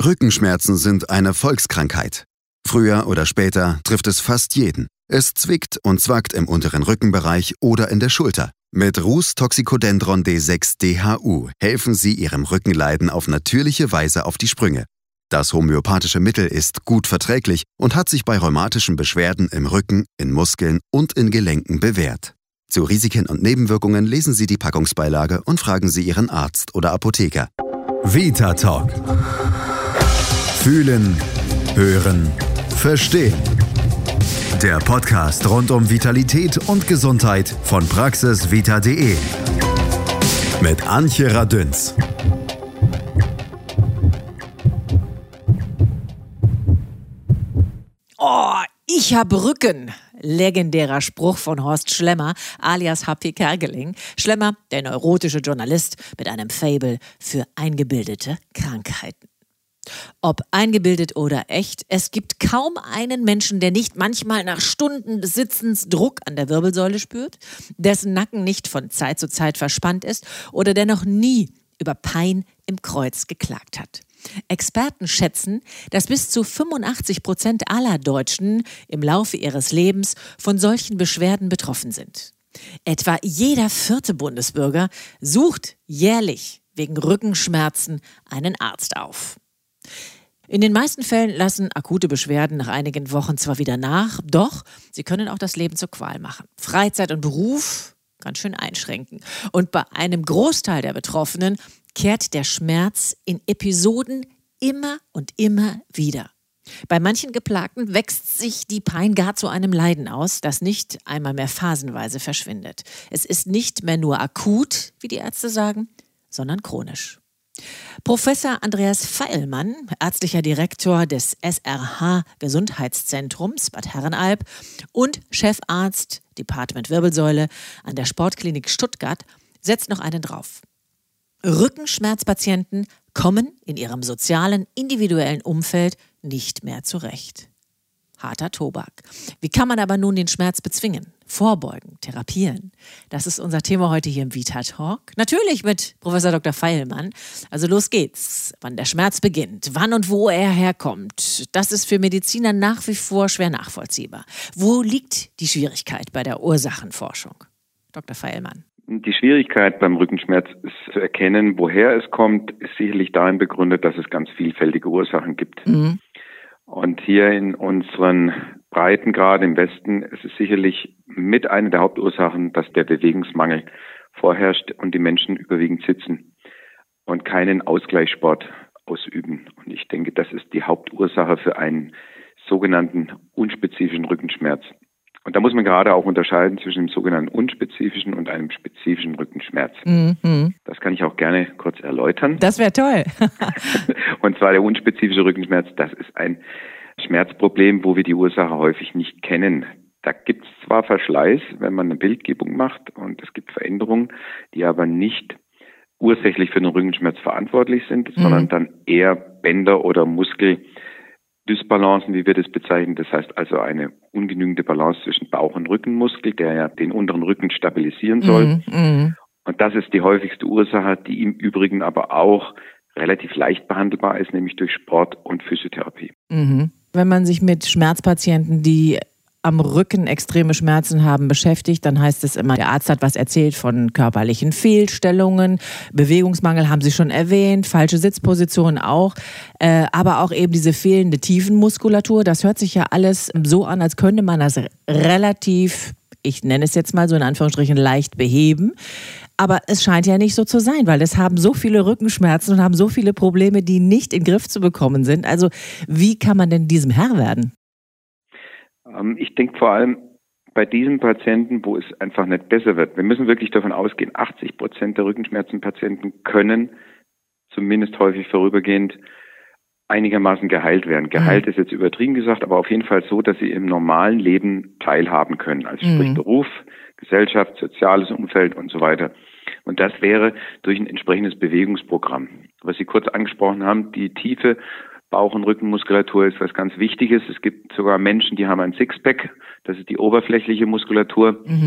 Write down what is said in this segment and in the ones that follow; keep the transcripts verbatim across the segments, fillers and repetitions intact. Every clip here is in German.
Rückenschmerzen sind eine Volkskrankheit. Früher oder später trifft es fast jeden. Es zwickt und zwackt im unteren Rückenbereich oder in der Schulter. Mit Rus Toxicodendron D sechs D H U helfen Sie Ihrem Rückenleiden auf natürliche Weise auf die Sprünge. Das homöopathische Mittel ist gut verträglich und hat sich bei rheumatischen Beschwerden im Rücken, in Muskeln und in Gelenken bewährt. Zu Risiken und Nebenwirkungen lesen Sie die Packungsbeilage und fragen Sie Ihren Arzt oder Apotheker. Vita Talk. Fühlen, hören, verstehen. Der Podcast rund um Vitalität und Gesundheit von praxisvita punkt de mit Antje Radünz. Oh, ich hab Rücken. Legendärer Spruch von Horst Schlemmer, alias H P Kerkeling. Schlemmer, der neurotische Journalist mit einem Faible für eingebildete Krankheiten. Ob eingebildet oder echt, es gibt kaum einen Menschen, der nicht manchmal nach Stunden des Sitzens Druck an der Wirbelsäule spürt, dessen Nacken nicht von Zeit zu Zeit verspannt ist oder der noch nie über Pein im Kreuz geklagt hat. Experten schätzen, dass bis zu fünfundachtzig Prozent aller Deutschen im Laufe ihres Lebens von solchen Beschwerden betroffen sind. Etwa jeder vierte Bundesbürger sucht jährlich wegen Rückenschmerzen einen Arzt auf. In den meisten Fällen lassen akute Beschwerden nach einigen Wochen zwar wieder nach, doch sie können auch das Leben zur Qual machen. Freizeit und Beruf ganz schön einschränken. Und bei einem Großteil der Betroffenen kehrt der Schmerz in Episoden immer und immer wieder. Bei manchen Geplagten wächst sich die Pein gar zu einem Leiden aus, das nicht einmal mehr phasenweise verschwindet. Es ist nicht mehr nur akut, wie die Ärzte sagen, sondern chronisch. Professor Andreas Feilmann, ärztlicher Direktor des S R H-Gesundheitszentrums Bad Herrenalb und Chefarzt Department Wirbelsäule an der Sportklinik Stuttgart, setzt noch einen drauf. Rückenschmerzpatienten kommen in ihrem sozialen, individuellen Umfeld nicht mehr zurecht. Harter Tobak. Wie kann man aber nun den Schmerz bezwingen, vorbeugen, therapieren? Das ist unser Thema heute hier im Vita Talk. Natürlich mit Professor Doktor Feilmann. Also los geht's. Wann der Schmerz beginnt, wann und wo er herkommt, das ist für Mediziner nach wie vor schwer nachvollziehbar. Wo liegt die Schwierigkeit bei der Ursachenforschung? Doktor Feilmann. Die Schwierigkeit beim Rückenschmerz ist zu erkennen, woher es kommt, ist sicherlich darin begründet, dass es ganz vielfältige Ursachen gibt. Mhm. Und hier in unseren Breitengraden im Westen ist es sicherlich mit einer der Hauptursachen, dass der Bewegungsmangel vorherrscht und die Menschen überwiegend sitzen und keinen Ausgleichssport ausüben. Und ich denke, das ist die Hauptursache für einen sogenannten unspezifischen Rückenschmerz. Und da muss man gerade auch unterscheiden zwischen dem sogenannten unspezifischen und einem spezifischen Rückenschmerz. Mhm. Das kann ich auch gerne kurz erläutern. Das wäre toll. Und zwar der unspezifische Rückenschmerz, das ist ein Schmerzproblem, wo wir die Ursache häufig nicht kennen. Da gibt es zwar Verschleiß, wenn man eine Bildgebung macht, und es gibt Veränderungen, die aber nicht ursächlich für den Rückenschmerz verantwortlich sind, mhm. sondern dann eher Bänder oder Muskel Dysbalancen, wie wir das bezeichnen. Das heißt also eine ungenügende Balance zwischen Bauch- und Rückenmuskel, der ja den unteren Rücken stabilisieren soll. Mm-hmm. Und das ist die häufigste Ursache, die im Übrigen aber auch relativ leicht behandelbar ist, nämlich durch Sport und Physiotherapie. Mm-hmm. Wenn man sich mit Schmerzpatienten, die am Rücken extreme Schmerzen haben, beschäftigt, dann heißt es immer, der Arzt hat was erzählt von körperlichen Fehlstellungen, Bewegungsmangel haben Sie schon erwähnt, falsche Sitzpositionen auch, äh, aber auch eben diese fehlende Tiefenmuskulatur. Das hört sich ja alles so an, als könnte man das relativ, ich nenne es jetzt mal so in Anführungsstrichen, leicht beheben. Aber es scheint ja nicht so zu sein, weil es haben so viele Rückenschmerzen und haben so viele Probleme, die nicht in den Griff zu bekommen sind. Also wie kann man denn diesem Herr werden? Ich denke vor allem bei diesen Patienten, wo es einfach nicht besser wird. Wir müssen wirklich davon ausgehen, achtzig Prozent der Rückenschmerzenpatienten können zumindest häufig vorübergehend einigermaßen geheilt werden. Geheilt mhm. ist jetzt übertrieben gesagt, aber auf jeden Fall so, dass sie im normalen Leben teilhaben können. Also sprich mhm. Beruf, Gesellschaft, soziales Umfeld und so weiter. Und das wäre durch ein entsprechendes Bewegungsprogramm. Was Sie kurz angesprochen haben, die tiefe Bauch- und Rückenmuskulatur ist was ganz Wichtiges. Es gibt sogar Menschen, die haben ein Sixpack. Das ist die oberflächliche Muskulatur. Mhm.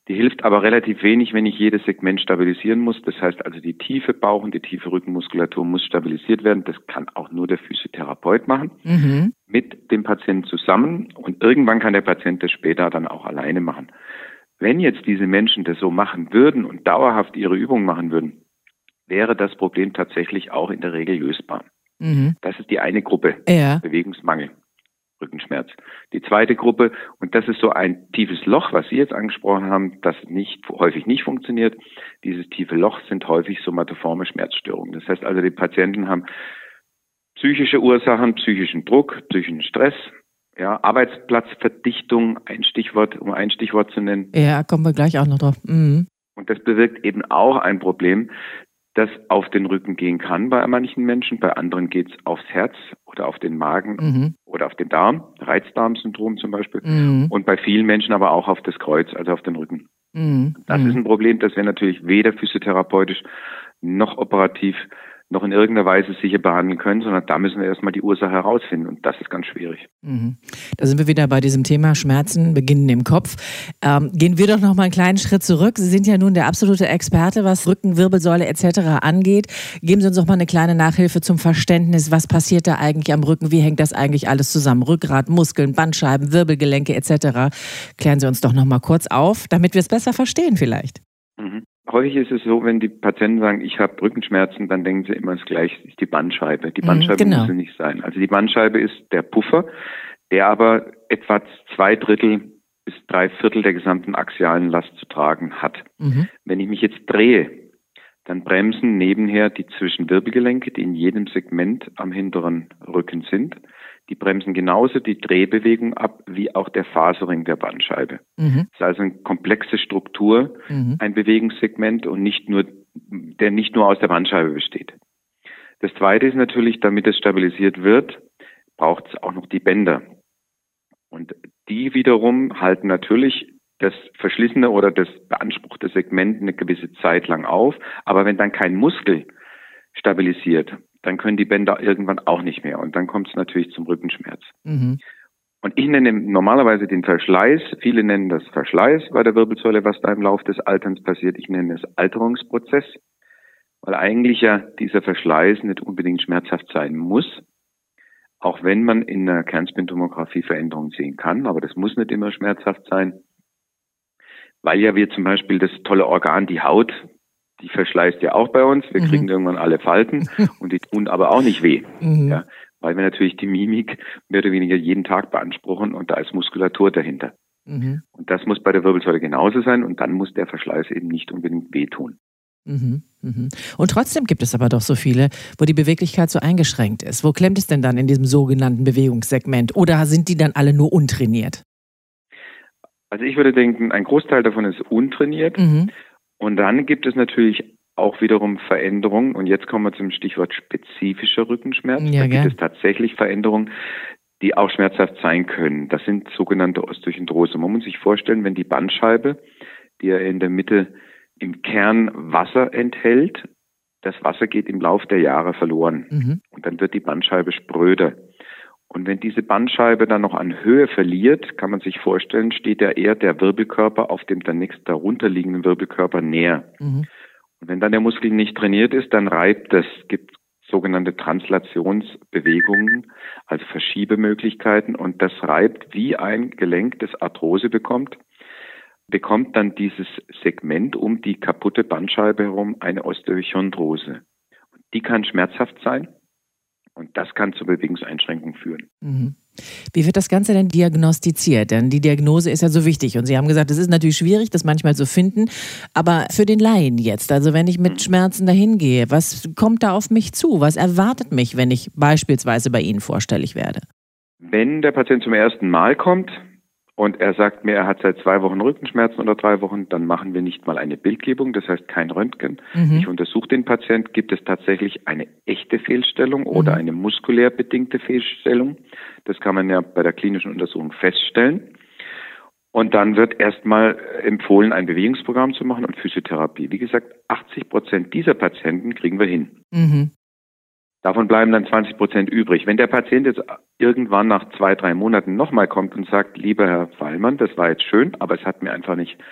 Die hilft aber relativ wenig, wenn ich jedes Segment stabilisieren muss. Das heißt also, die tiefe Bauch- und die tiefe Rückenmuskulatur muss stabilisiert werden. Das kann auch nur der Physiotherapeut machen, mhm. mit dem Patienten zusammen. Und irgendwann kann der Patient das später dann auch alleine machen. Wenn jetzt diese Menschen das so machen würden und dauerhaft ihre Übungen machen würden, wäre das Problem tatsächlich auch in der Regel lösbar. Mhm. Das ist die eine Gruppe, ja. Bewegungsmangel. Rückenschmerz. Die zweite Gruppe, und das ist so ein tiefes Loch, was Sie jetzt angesprochen haben, das nicht, häufig nicht funktioniert. Dieses tiefe Loch sind häufig somatoforme Schmerzstörungen. Das heißt also, die Patienten haben psychische Ursachen, psychischen Druck, psychischen Stress, ja, Arbeitsplatzverdichtung, ein Stichwort, um ein Stichwort zu nennen. Ja, kommen wir gleich auch noch drauf. Mhm. Und das bewirkt eben auch ein Problem, das auf den Rücken gehen kann bei manchen Menschen, bei anderen geht es aufs Herz oder auf den Magen mhm. oder auf den Darm, Reizdarmsyndrom zum Beispiel, mhm. und bei vielen Menschen aber auch auf das Kreuz, also auf den Rücken. Mhm. Das mhm. ist ein Problem, das wir natürlich weder physiotherapeutisch noch operativ noch in irgendeiner Weise sicher behandeln können, sondern da müssen wir erstmal die Ursache herausfinden und das ist ganz schwierig. Mhm. Da sind wir wieder bei diesem Thema Schmerzen beginnen im Kopf. Ähm, gehen wir doch noch mal einen kleinen Schritt zurück. Sie sind ja nun der absolute Experte, was Rücken, Wirbelsäule et cetera angeht. Geben Sie uns doch mal eine kleine Nachhilfe zum Verständnis. Was passiert da eigentlich am Rücken? Wie hängt das eigentlich alles zusammen? Rückgrat, Muskeln, Bandscheiben, Wirbelgelenke et cetera. Klären Sie uns doch noch mal kurz auf, damit wir es besser verstehen vielleicht. Mhm. Häufig ist es so, wenn die Patienten sagen, ich habe Rückenschmerzen, dann denken sie immer das Gleiche, ist die Bandscheibe. Die Bandscheibe genau. muss es nicht sein. Also die Bandscheibe ist der Puffer, der aber etwa zwei Drittel bis drei Viertel der gesamten axialen Last zu tragen hat. Mhm. Wenn ich mich jetzt drehe, dann bremsen nebenher die Zwischenwirbelgelenke, die in jedem Segment am hinteren Rücken sind. Die bremsen genauso die Drehbewegung ab wie auch der Faserring der Bandscheibe. Mhm. Das ist also eine komplexe Struktur, mhm. ein Bewegungssegment und nicht nur, der nicht nur aus der Bandscheibe besteht. Das Zweite ist natürlich, damit es stabilisiert wird, braucht es auch noch die Bänder. Und die wiederum halten natürlich das verschlissene oder das beanspruchte Segment eine gewisse Zeit lang auf. Aber wenn dann kein Muskel stabilisiert, dann können die Bänder irgendwann auch nicht mehr. Und dann kommt es natürlich zum Rückenschmerz. Mhm. Und ich nenne normalerweise den Verschleiß. Viele nennen das Verschleiß bei der Wirbelsäule, was da im Laufe des Alterns passiert. Ich nenne es Alterungsprozess, weil eigentlich ja dieser Verschleiß nicht unbedingt schmerzhaft sein muss. Auch wenn man in der Kernspintomographie Veränderungen sehen kann. Aber das muss nicht immer schmerzhaft sein. Weil ja wir zum Beispiel das tolle Organ, die Haut, die verschleißt ja auch bei uns. Wir mhm. kriegen irgendwann alle Falten und die tun aber auch nicht weh. Mhm. Ja, weil wir natürlich die Mimik mehr oder weniger jeden Tag beanspruchen und da ist Muskulatur dahinter. Mhm. Und das muss bei der Wirbelsäule genauso sein und dann muss der Verschleiß eben nicht unbedingt wehtun. Mhm. Mhm. Und trotzdem gibt es aber doch so viele, wo die Beweglichkeit so eingeschränkt ist. Wo klemmt es denn dann in diesem sogenannten Bewegungssegment? Oder sind die dann alle nur untrainiert? Also ich würde denken, ein Großteil davon ist untrainiert. Mhm. Und dann gibt es natürlich auch wiederum Veränderungen. Und jetzt kommen wir zum Stichwort spezifischer Rückenschmerz. Ja, da gibt gern. es tatsächlich Veränderungen, die auch schmerzhaft sein können. Das sind sogenannte Osteochondrose. Man muss sich vorstellen, wenn die Bandscheibe, die ja in der Mitte im Kern Wasser enthält, das Wasser geht im Laufe der Jahre verloren. Mhm. Und dann wird die Bandscheibe spröder. Und wenn diese Bandscheibe dann noch an Höhe verliert, kann man sich vorstellen, steht ja eher der Wirbelkörper auf dem dann nächst darunter liegenden Wirbelkörper näher. Mhm. Und wenn dann der Muskel nicht trainiert ist, dann reibt das. Es gibt sogenannte Translationsbewegungen, also Verschiebemöglichkeiten. Und das reibt wie ein Gelenk, das Arthrose bekommt, bekommt dann dieses Segment um die kaputte Bandscheibe herum eine Osteochondrose. Und die kann schmerzhaft sein. Und das kann zur Bewegungseinschränkung führen. Mhm. Wie wird das Ganze denn diagnostiziert? Denn die Diagnose ist ja so wichtig. Und Sie haben gesagt, es ist natürlich schwierig, das manchmal zu finden. Aber für den Laien jetzt, also wenn ich mit mhm. Schmerzen dahin gehe, was kommt da auf mich zu? Was erwartet mich, wenn ich beispielsweise bei Ihnen vorstellig werde? Wenn der Patient zum ersten Mal kommt und er sagt mir, er hat seit zwei Wochen Rückenschmerzen oder drei Wochen, dann machen wir nicht mal eine Bildgebung, das heißt kein Röntgen. Mhm. Ich untersuche den Patient, gibt es tatsächlich eine echte Fehlstellung mhm. oder eine muskulär bedingte Fehlstellung. Das kann man ja bei der klinischen Untersuchung feststellen. Und dann wird erstmal empfohlen, ein Bewegungsprogramm zu machen und Physiotherapie. Wie gesagt, achtzig Prozent dieser Patienten kriegen wir hin. Mhm. Davon bleiben dann zwanzig Prozent übrig. Wenn der Patient jetzt irgendwann nach zwei, drei Monaten nochmal kommt und sagt, lieber Herr Weilmann, das war jetzt schön, aber es hat mir einfach nicht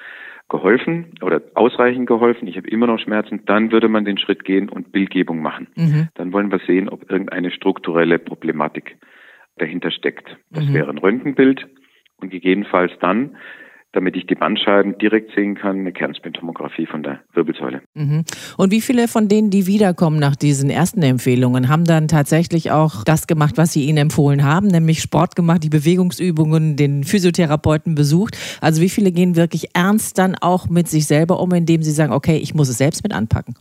geholfen oder ausreichend geholfen, ich habe immer noch Schmerzen, dann würde man den Schritt gehen und Bildgebung machen. Mhm. Dann wollen wir sehen, ob irgendeine strukturelle Problematik dahinter steckt. Das mhm. wäre ein Röntgenbild und gegebenenfalls dann, damit ich die Bandscheiben direkt sehen kann, eine Kernspintomographie von der Wirbelsäule. Mhm. Und wie viele von denen, die wiederkommen nach diesen ersten Empfehlungen, haben dann tatsächlich auch das gemacht, was Sie ihnen empfohlen haben, nämlich Sport gemacht, die Bewegungsübungen, den Physiotherapeuten besucht? Also wie viele gehen wirklich ernst dann auch mit sich selber um, indem sie sagen, okay, ich muss es selbst mit anpacken?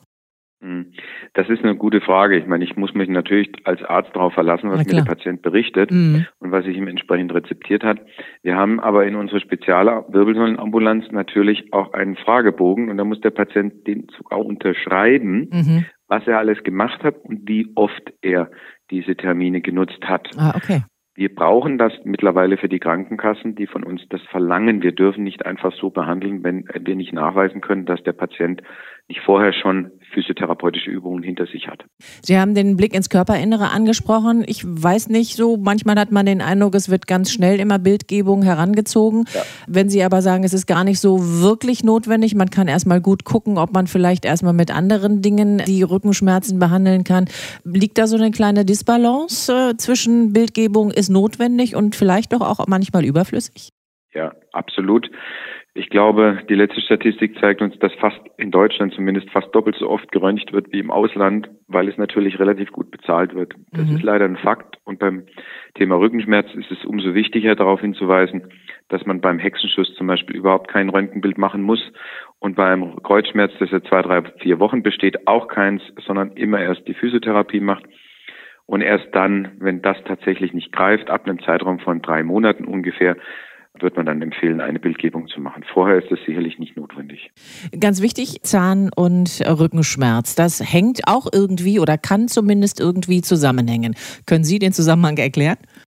Das ist eine gute Frage. Ich meine, ich muss mich natürlich als Arzt darauf verlassen, was mir der Patient berichtet mhm. und was sich ihm entsprechend rezeptiert hat. Wir haben aber in unserer Spezialwirbelsäulenambulanz natürlich auch einen Fragebogen und da muss der Patient den sogar unterschreiben, mhm. was er alles gemacht hat und wie oft er diese Termine genutzt hat. Ah, okay. Wir brauchen das mittlerweile für die Krankenkassen, die von uns das verlangen. Wir dürfen nicht einfach so behandeln, wenn wir nicht nachweisen können, dass der Patient nicht vorher schon physiotherapeutische Übungen hinter sich hat. Sie haben den Blick ins Körperinnere angesprochen. Ich weiß nicht so, manchmal hat man den Eindruck, es wird ganz schnell immer Bildgebung herangezogen. Ja. Wenn Sie aber sagen, es ist gar nicht so wirklich notwendig, man kann erstmal gut gucken, ob man vielleicht erstmal mit anderen Dingen die Rückenschmerzen behandeln kann. Liegt da so eine kleine Disbalance äh, zwischen Bildgebung ist notwendig und vielleicht doch auch manchmal überflüssig? Ja, absolut. Ich glaube, die letzte Statistik zeigt uns, dass fast in Deutschland zumindest fast doppelt so oft geröntgt wird wie im Ausland, weil es natürlich relativ gut bezahlt wird. Das mhm. ist leider ein Fakt. Und beim Thema Rückenschmerz ist es umso wichtiger, darauf hinzuweisen, dass man beim Hexenschuss zum Beispiel überhaupt kein Röntgenbild machen muss. Und beim Kreuzschmerz, das ja zwei, drei, vier Wochen besteht, auch keins, sondern immer erst die Physiotherapie macht. Und erst dann, wenn das tatsächlich nicht greift, ab einem Zeitraum von drei Monaten ungefähr, wird man dann empfehlen, eine Bildgebung zu machen. Vorher ist das sicherlich nicht notwendig. Ganz wichtig, Zahn- und Rückenschmerz. Das hängt auch irgendwie oder kann zumindest irgendwie zusammenhängen. Können Sie den Zusammenhang erklären?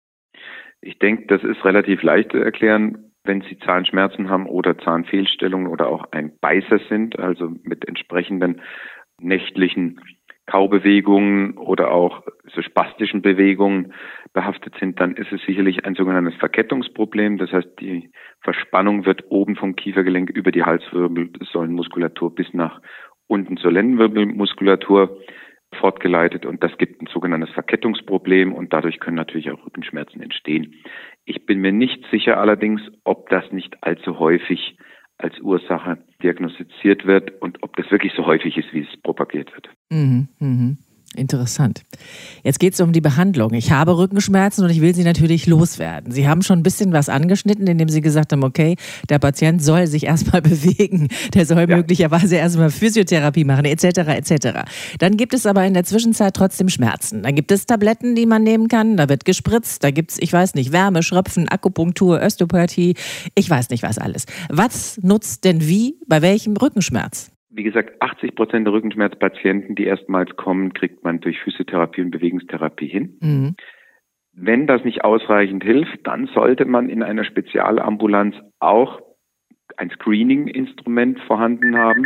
Ich denke, das ist relativ leicht zu erklären. Wenn Sie Zahnschmerzen haben oder Zahnfehlstellungen oder auch ein Beißer sind, also mit entsprechenden nächtlichen Kaubewegungen oder auch so spastischen Bewegungen behaftet sind, dann ist es sicherlich ein sogenanntes Verkettungsproblem. Das heißt, die Verspannung wird oben vom Kiefergelenk über die Halswirbelsäulenmuskulatur bis nach unten zur Lendenwirbelmuskulatur fortgeleitet und das gibt ein sogenanntes Verkettungsproblem und dadurch können natürlich auch Rückenschmerzen entstehen. Ich bin mir nicht sicher allerdings, ob das nicht allzu häufig als Ursache diagnostiziert wird und ob das wirklich so häufig ist, wie es propagiert wird. Mhm, mhm. Interessant. Jetzt geht es um die Behandlung. Ich habe Rückenschmerzen und ich will sie natürlich loswerden. Sie haben schon ein bisschen was angeschnitten, indem Sie gesagt haben, okay, der Patient soll sich erstmal bewegen, der soll ja. möglicherweise erstmal Physiotherapie machen, et cetera et cetera. Dann gibt es aber in der Zwischenzeit trotzdem Schmerzen. Da gibt es Tabletten, die man nehmen kann, da wird gespritzt, da gibt es, ich weiß nicht, Wärme, Schröpfen, Akupunktur, Osteopathie, ich weiß nicht was alles. Was nutzt denn wie bei welchem Rückenschmerz? Wie gesagt, achtzig Prozent der Rückenschmerzpatienten, die erstmals kommen, kriegt man durch Physiotherapie und Bewegungstherapie hin. Mhm. Wenn das nicht ausreichend hilft, dann sollte man in einer Spezialambulanz auch ein Screening-Instrument vorhanden haben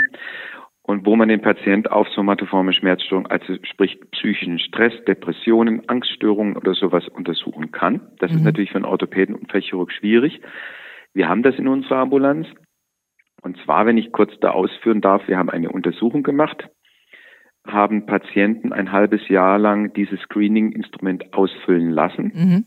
und wo man den Patient auf somatoforme Schmerzstörungen, also sprich psychischen Stress, Depressionen, Angststörungen oder sowas untersuchen kann. Das mhm. ist natürlich für einen Orthopäden und Fachchirurg schwierig. Wir haben das in unserer Ambulanz. Und zwar, wenn ich kurz da ausführen darf, wir haben eine Untersuchung gemacht, haben Patienten ein halbes Jahr lang dieses Screening-Instrument ausfüllen lassen mhm.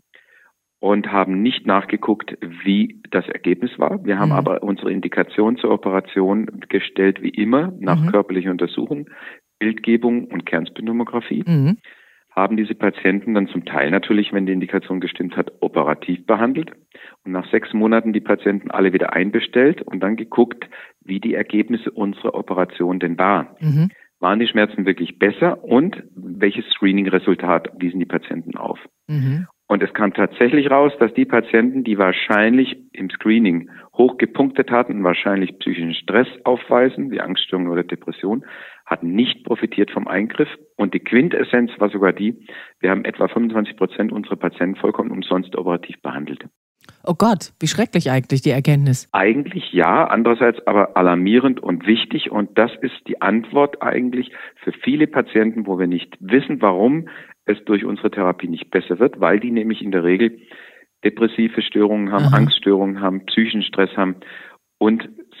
und haben nicht nachgeguckt, wie das Ergebnis war. Wir haben mhm. aber unsere Indikation zur Operation gestellt, wie immer, nach mhm. körperlicher Untersuchung, Bildgebung und Kernspintomographie. Mhm. Haben diese Patienten dann zum Teil natürlich, wenn die Indikation gestimmt hat, operativ behandelt und nach sechs Monaten die Patienten alle wieder einbestellt und dann geguckt, wie die Ergebnisse unserer Operation denn waren. Mhm. Waren die Schmerzen wirklich besser und welches Screening-Resultat wiesen die Patienten auf? Mhm. Und es kam tatsächlich raus, dass die Patienten, die wahrscheinlich im Screening hoch gepunktet hatten und wahrscheinlich psychischen Stress aufweisen, wie Angststörungen oder Depression, hatten nicht profitiert vom Eingriff. Und die Quintessenz war sogar die, wir haben etwa fünfundzwanzig Prozent unserer Patienten vollkommen umsonst operativ behandelt. Oh Gott, wie schrecklich eigentlich die Erkenntnis. Eigentlich ja, andererseits aber alarmierend und wichtig. Und das ist die Antwort eigentlich für viele Patienten, wo wir nicht wissen, warum es durch unsere Therapie nicht besser wird, weil die nämlich in der Regel depressive Störungen haben, Aha. Angststörungen haben, psychischen Stress haben und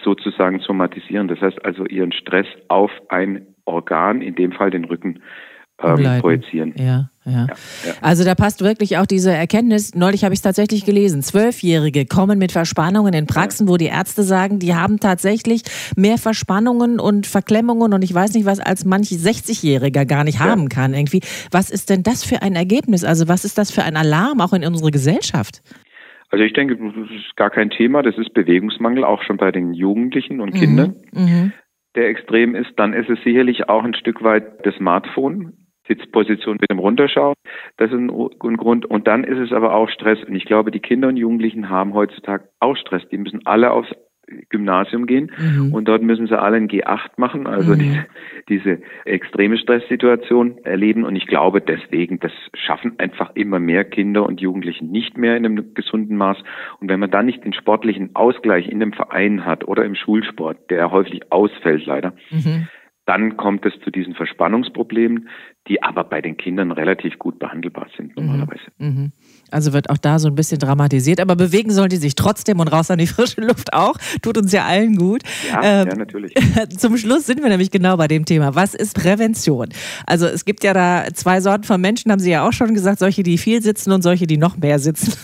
sozusagen somatisieren. Das heißt also ihren Stress auf ein Organ, in dem Fall den Rücken, ähm, projizieren. Ja, ja. Ja, ja. Also da passt wirklich auch diese Erkenntnis, neulich habe ich es tatsächlich gelesen, Zwölfjährige kommen mit Verspannungen in Praxen, wo die Ärzte sagen, die haben tatsächlich mehr Verspannungen und Verklemmungen und ich weiß nicht was, als manch sechzigjähriger gar nicht ja. haben kann irgendwie. Was ist denn das für ein Ergebnis? Also was ist das für ein Alarm auch in unserer Gesellschaft? Also ich denke, das ist gar kein Thema, das ist Bewegungsmangel, auch schon bei den Jugendlichen und Kindern, mhm. der extrem ist. Dann ist es sicherlich auch ein Stück weit das Smartphone, Sitzposition mit dem Runterschauen, das ist ein, ein Grund. Und dann ist es aber auch Stress. Und ich glaube, die Kinder und Jugendlichen haben heutzutage auch Stress. Die müssen alle aufs Gymnasium gehen mhm. und dort müssen sie alle ein G acht machen, also mhm. diese, diese extreme Stresssituation erleben. Und ich glaube deswegen, das schaffen einfach immer mehr Kinder und Jugendliche nicht mehr in einem gesunden Maß. Und wenn man dann nicht den sportlichen Ausgleich in dem Verein hat oder im Schulsport, der häufig ausfällt leider, mhm. dann kommt es zu diesen Verspannungsproblemen, die aber bei den Kindern relativ gut behandelbar sind normalerweise. Mhm. Also wird auch da so ein bisschen dramatisiert, aber bewegen sollen die sich trotzdem und raus an die frische Luft auch. Tut uns ja allen gut. Ja, ähm, ja, natürlich. Zum Schluss sind wir nämlich genau bei dem Thema. Was ist Prävention? Also es gibt ja da zwei Sorten von Menschen, haben Sie ja auch schon gesagt, solche, die viel sitzen und solche, die noch mehr sitzen.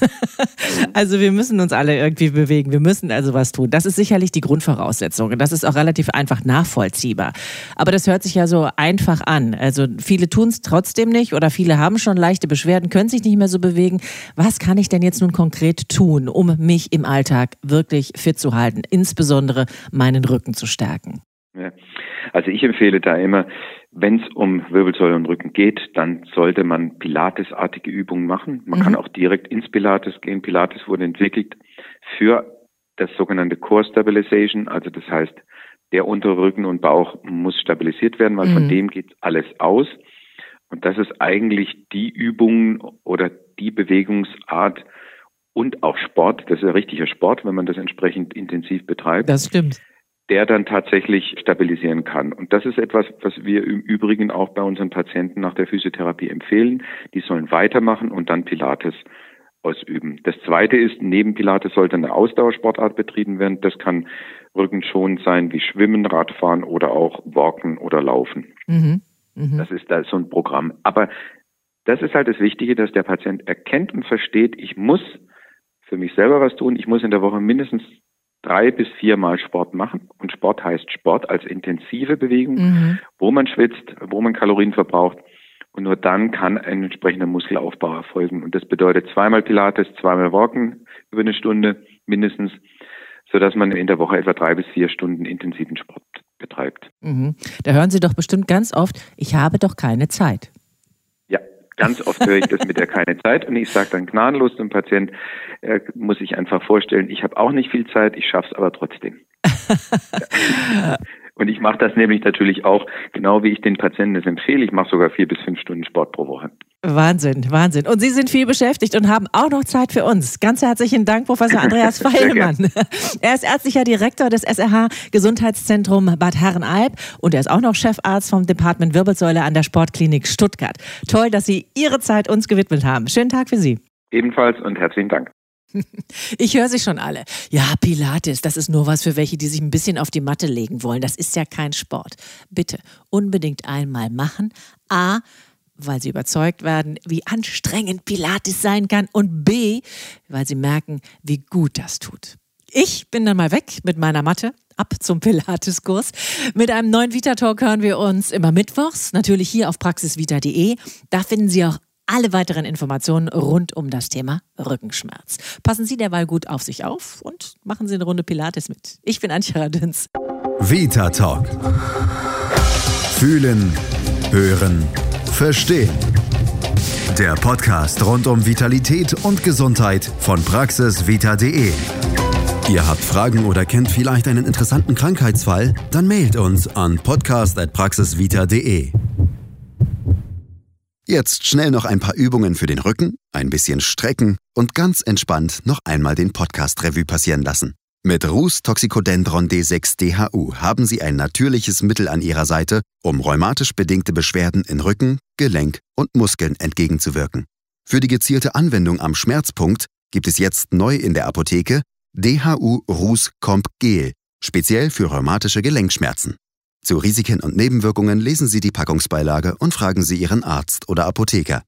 Also wir müssen uns alle irgendwie bewegen. Wir müssen also was tun. Das ist sicherlich die Grundvoraussetzung und das ist auch relativ einfach nachvollziehbar. Aber das hört sich ja so einfach an. Also viele tun es trotzdem nicht oder viele haben schon leichte Beschwerden, können sich nicht mehr so bewegen. Was kann ich denn jetzt nun konkret tun, um mich im Alltag wirklich fit zu halten, insbesondere meinen Rücken zu stärken? Ja. Also ich empfehle da immer, wenn es um Wirbelsäule und Rücken geht, dann sollte man Pilates-artige Übungen machen. Man mhm. kann auch direkt ins Pilates gehen. Pilates wurde entwickelt für das sogenannte Core Stabilization, also das heißt, der untere Rücken und Bauch muss stabilisiert werden, weil mhm. von dem geht alles aus. Und das ist eigentlich die Übung oder die Bewegungsart und auch Sport, das ist ja richtiger Sport, wenn man das entsprechend intensiv betreibt. Das stimmt. Der dann tatsächlich stabilisieren kann. Und das ist etwas, was wir im Übrigen auch bei unseren Patienten nach der Physiotherapie empfehlen. Die sollen weitermachen und dann Pilates ausüben. Das Zweite ist, neben Pilates sollte eine Ausdauersportart betrieben werden. Das kann rückenschonend sein wie Schwimmen, Radfahren oder auch Walken oder Laufen. Mhm. Das ist da so ein Programm. Aber das ist halt das Wichtige, dass der Patient erkennt und versteht, ich muss für mich selber was tun. Ich muss in der Woche mindestens drei bis viermal Sport machen. Und Sport heißt Sport als intensive Bewegung, mhm. wo man schwitzt, wo man Kalorien verbraucht. Und nur dann kann ein entsprechender Muskelaufbau erfolgen. Und das bedeutet zweimal Pilates, zweimal Walken über eine Stunde mindestens, sodass man in der Woche etwa drei bis vier Stunden intensiven Sport betreibt. Mhm. Da hören Sie doch bestimmt ganz oft, ich habe doch keine Zeit. Ja, ganz oft höre ich das mit der keine Zeit und ich sage dann gnadenlos dem Patient, er muss sich einfach vorstellen, ich habe auch nicht viel Zeit, ich schaffe es aber trotzdem. Ja. Und ich mache das nämlich natürlich auch, genau wie ich den Patienten das empfehle. Ich mache sogar vier bis fünf Stunden Sport pro Woche. Wahnsinn, Wahnsinn. Und Sie sind viel beschäftigt und haben auch noch Zeit für uns. Ganz herzlichen Dank, Professor Andreas Feilmann. Er ist ärztlicher Direktor des S R H Gesundheitszentrum Bad Herrenalb und er ist auch noch Chefarzt vom Department Wirbelsäule an der Sportklinik Stuttgart. Toll, dass Sie Ihre Zeit uns gewidmet haben. Schönen Tag für Sie. Ebenfalls und herzlichen Dank. Ich höre sie schon alle. Ja, Pilates, das ist nur was für welche, die sich ein bisschen auf die Matte legen wollen. Das ist ja kein Sport. Bitte unbedingt einmal machen. A, weil sie überzeugt werden, wie anstrengend Pilates sein kann. Und B, weil sie merken, wie gut das tut. Ich bin dann mal weg mit meiner Matte. Ab zum Pilates-Kurs. Mit einem neuen Vita-Talk hören wir uns immer mittwochs. Natürlich hier auf praxisvita punkt de. Da finden Sie auch alle weiteren Informationen rund um das Thema Rückenschmerz. Passen Sie derweil gut auf sich auf und machen Sie eine Runde Pilates mit. Ich bin Antje Radünz. Vita Talk. Fühlen, hören, verstehen. Der Podcast rund um Vitalität und Gesundheit von praxisvita punkt de. Ihr habt Fragen oder kennt vielleicht einen interessanten Krankheitsfall? Dann mailt uns an podcast at praxisvita punkt de. Jetzt schnell noch ein paar Übungen für den Rücken, ein bisschen strecken und ganz entspannt noch einmal den Podcast Revue passieren lassen. Mit Rus Toxicodendron D sechs D H U haben Sie ein natürliches Mittel an Ihrer Seite, um rheumatisch bedingte Beschwerden in Rücken, Gelenk und Muskeln entgegenzuwirken. Für die gezielte Anwendung am Schmerzpunkt gibt es jetzt neu in der Apotheke D H U Rus Comp Gel Speziell für rheumatische Gelenkschmerzen. Zu Risiken und Nebenwirkungen lesen Sie die Packungsbeilage und fragen Sie Ihren Arzt oder Apotheker.